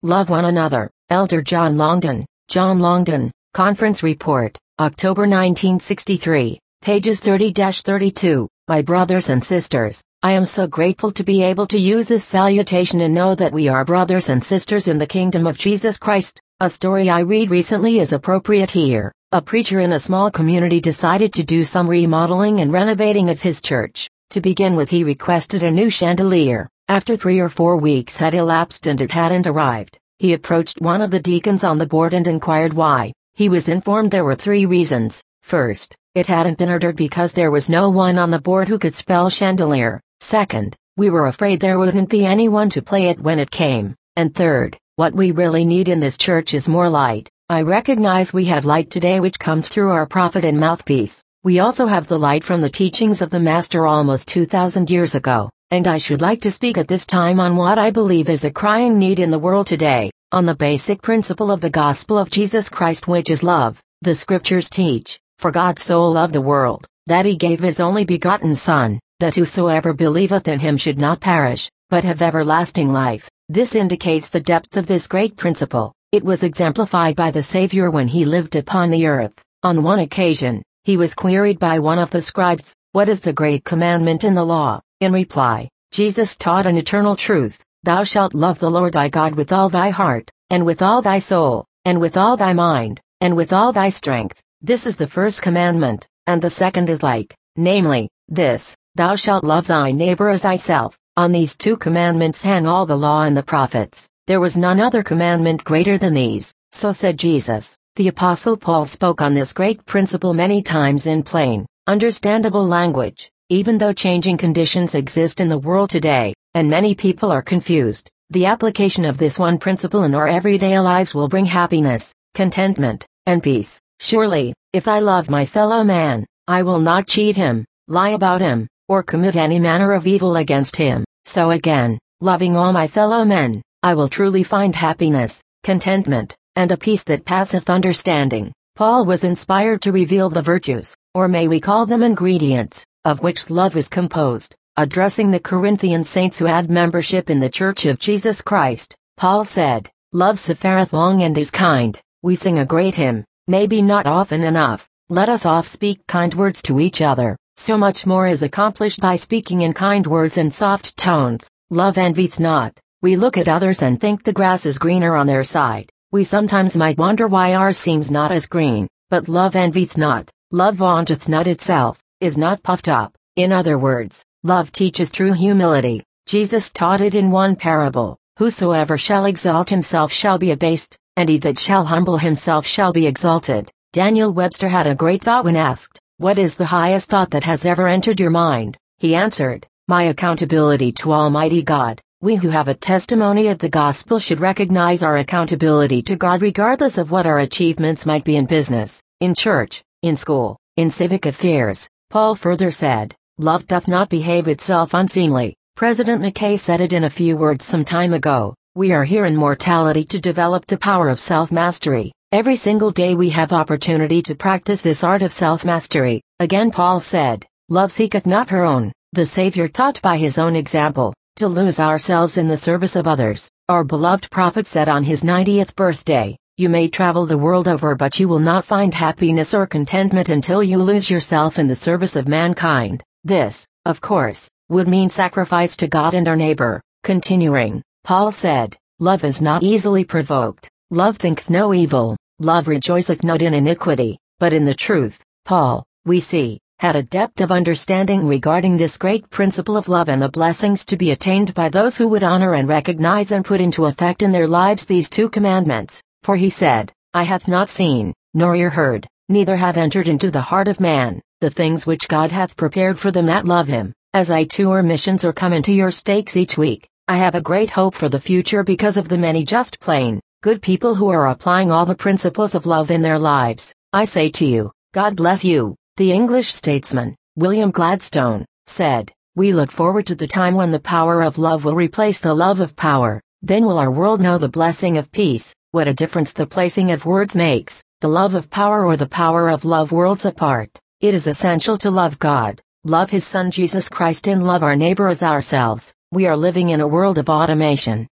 Love one another. Elder John Longden. John Longden, Conference Report, October 1963, pages 30-32. My brothers and sisters, I am so grateful to be able to use this salutation and know that we are brothers and sisters in the kingdom of Jesus Christ. A story I read recently is appropriate here. A preacher in a small community decided to do some remodeling and renovating of his church. To begin with, he requested a new chandelier. After 3 or 4 weeks had elapsed and it hadn't arrived, he approached one of the deacons on the board and inquired why. He was informed there were 3 reasons. First, it hadn't been ordered because there was no one on the board who could spell chandelier. Second, we were afraid there wouldn't be anyone to play it when it came. And third, what we really need in this church is more light. I recognize we have light today which comes through our prophet and mouthpiece. We also have the light from the teachings of the Master almost 2,000 years ago. And I should like to speak at this time on what I believe is a crying need in the world today, on the basic principle of the gospel of Jesus Christ, which is love. The scriptures teach, for God so loved the world, that he gave his only begotten Son, that whosoever believeth in him should not perish, but have everlasting life. This indicates the depth of this great principle. It was exemplified by the Savior when he lived upon the earth. On one occasion, he was queried by one of the scribes, "What is the great commandment in the law?" In reply, Jesus taught an eternal truth: "Thou shalt love the Lord thy God with all thy heart, and with all thy soul, and with all thy mind, and with all thy strength." This is the first commandment, and the second is like, namely, this: "Thou shalt love thy neighbor as thyself." On these 2 commandments hang all the law and the prophets. There was none other commandment greater than these. So said Jesus. The Apostle Paul spoke on this great principle many times in plain, understandable language. Even though changing conditions exist in the world today, and many people are confused, the application of this one principle in our everyday lives will bring happiness, contentment, and peace. Surely, if I love my fellow man, I will not cheat him, lie about him, or commit any manner of evil against him. So again, loving all my fellow men, I will truly find happiness, contentment, and a peace that passeth understanding. Paul was inspired to reveal the virtues, or may we call them ingredients, of which love is composed. Addressing the Corinthian saints who had membership in the Church of Jesus Christ, Paul said, "Love suffereth long and is kind." We sing a great hymn, maybe not often enough, "Let us oft speak kind words to each other." So much more is accomplished by speaking in kind words and soft tones. Love envieth not. We look at others and think the grass is greener on their side. We sometimes might wonder why ours seems not as green, but love envieth not. Love vaunteth not itself, is not puffed up. In other words, love teaches true humility. Jesus taught it in one parable: "Whosoever shall exalt himself shall be abased, and he that shall humble himself shall be exalted." Daniel Webster had a great thought when asked, "What is the highest thought that has ever entered your mind?" He answered, "My accountability to Almighty God." We who have a testimony of the gospel should recognize our accountability to God regardless of what our achievements might be in business, in church, in school, in civic affairs. Paul further said, "Love doth not behave itself unseemly." President McKay said it in a few words some time ago. We are here in mortality to develop the power of self-mastery. Every single day we have opportunity to practice this art of self-mastery. Again Paul said, "Love seeketh not her own." The Savior taught by his own example, to lose ourselves in the service of others. Our beloved prophet said on his 90th birthday, "You may travel the world over but you will not find happiness or contentment until you lose yourself in the service of mankind." This, of course, would mean sacrifice to God and our neighbor. Continuing, Paul said, "Love is not easily provoked. Love thinketh no evil. Love rejoiceth not in iniquity, but in the truth." Paul, we see, had a depth of understanding regarding this great principle of love and the blessings to be attained by those who would honor and recognize and put into effect in their lives these 2 commandments. For he said, "Eye hath not seen, nor ear heard, neither have entered into the heart of man, the things which God hath prepared for them that love him." As I tour missions or come into your stakes each week, I have a great hope for the future because of the many just plain, good people who are applying all the principles of love in their lives. I say to you, God bless you. The English statesman, William Gladstone, said, "We look forward to the time when the power of love will replace the love of power. Then will our world know the blessing of peace." What a difference the placing of words makes, the love of power or the power of love worlds apart. It is essential to love God, love his Son Jesus Christ and love our neighbor as ourselves. We are living in a world of automation.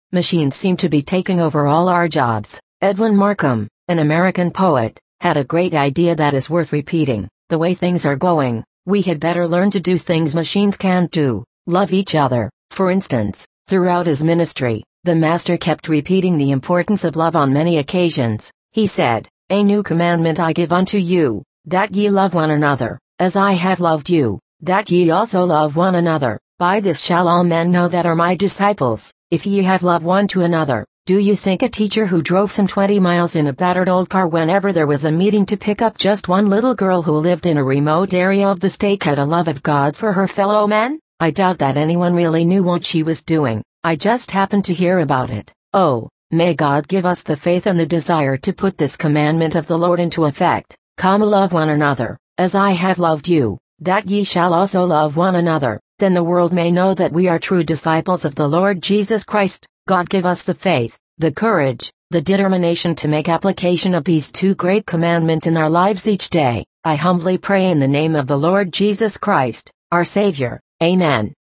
Machines seem to be taking over all our jobs. Edwin Markham, an American poet, had a great idea that is worth repeating. The way things are going, we had better learn to do things machines can't do. Love each other. For instance, throughout his ministry, the Master kept repeating the importance of love on many occasions. He said, "A new commandment I give unto you, that ye love one another, as I have loved you, that ye also love one another. By this shall all men know that are my disciples, if ye have love one to another." Do you think a teacher who drove some 20 miles in a battered old car whenever there was a meeting to pick up just one little girl who lived in a remote area of the state had a love of God for her fellow men? I doubt that anyone really knew what she was doing. I just happened to hear about it. Oh, may God give us the faith and the desire to put this commandment of the Lord into effect. Come, love one another, as I have loved you, that ye shall also love one another. Then the world may know that we are true disciples of the Lord Jesus Christ. God give us the faith, the courage, the determination to make application of these two great commandments in our lives each day. I humbly pray in the name of the Lord Jesus Christ, our Savior. Amen.